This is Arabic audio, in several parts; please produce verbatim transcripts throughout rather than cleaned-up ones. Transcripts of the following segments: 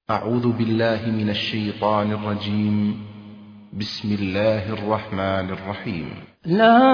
أعوذ بالله من الشيطان الرجيم. بسم الله الرحمن الرحيم. لا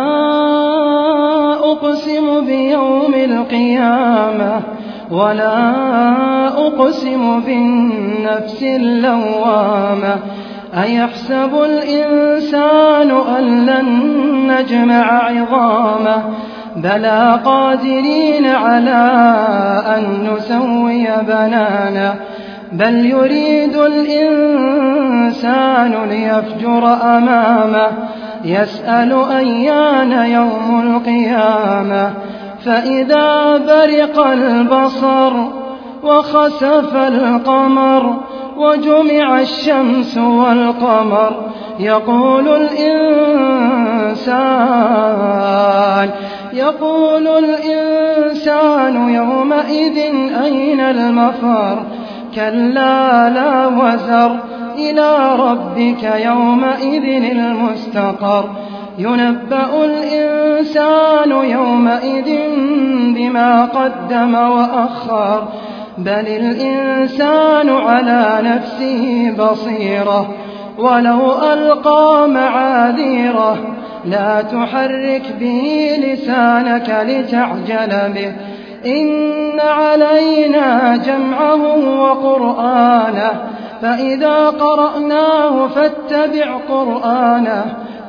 أقسم بيوم القيامة ولا أقسم بالنفس اللوامة أيحسب الإنسان أن لن نجمع عظامه بلى قادرين على أن نسوي بنانه بل يريد الإنسان ليفجر أمامه يسأل أيان يوم القيامة فإذا برق البصر وخسف القمر وجمع الشمس والقمر يقول الإنسان يقول الإنسان يومئذ أين المفر كلا لا وزر إلى ربك يومئذ المستقر ينبأ الإنسان يومئذ بما قدم وأخر بل الإنسان على نفسه بصيرة ولو ألقى معاذيره لا تحرك به لسانك لتعجل به إن علينا جمعه وقرآنه فإذا قرأناه فاتبع قرآنه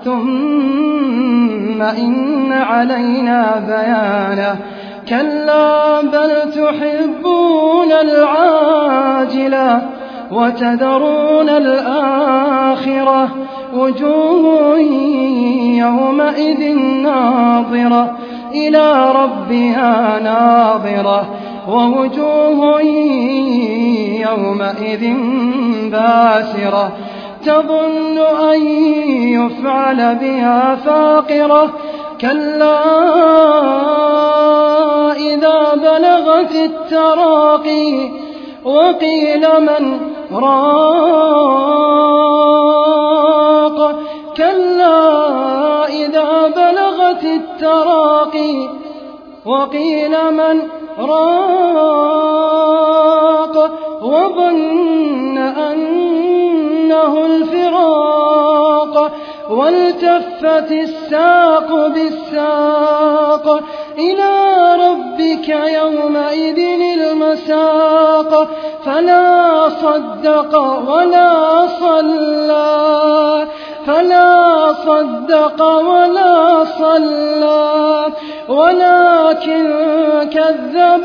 ثم إن علينا بيانه كلا بل تحبون العاجلة وتذرون الآخرة وجوه يومئذ ناظرة إلى ربها ناظرة ووجوه يومئذ باسرة تظن أن يفعل بها فاقرة كلا إذا بلغت التراقي وقيل من راق كلا إذا بلغت التراقي وقيل من راق وظن أنه الفراق والتفت الساق بالساق إلى ربك يومئذ المساق فلا صدق ولا صلى فلا صدق ولا صلى ولكن كذب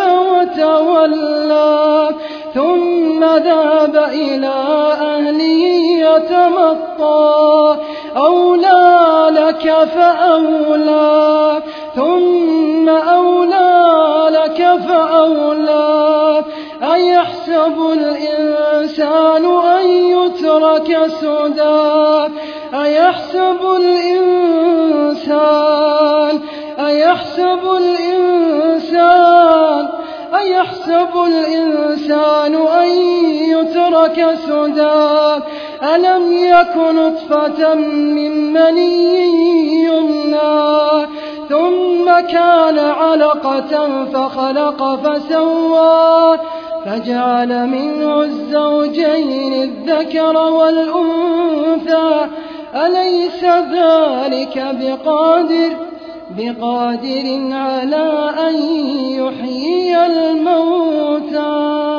وتولى ثم ذهب إلى أهله يتمطى أولى لك فأولى ثم أولى لك فأولى أيحسب الإنسان أن يترك سدى أيحسب الإنسان أيحسب الإنسان أيحسب الإنسان أن يترك سدى ألم يك نطفة من مني يمنى ثم كان علقة فخلق فسوى فجعل منه الزوجين الذكر والأنثى أليس ذلك بقادر بقادر على أن يحيي الموتى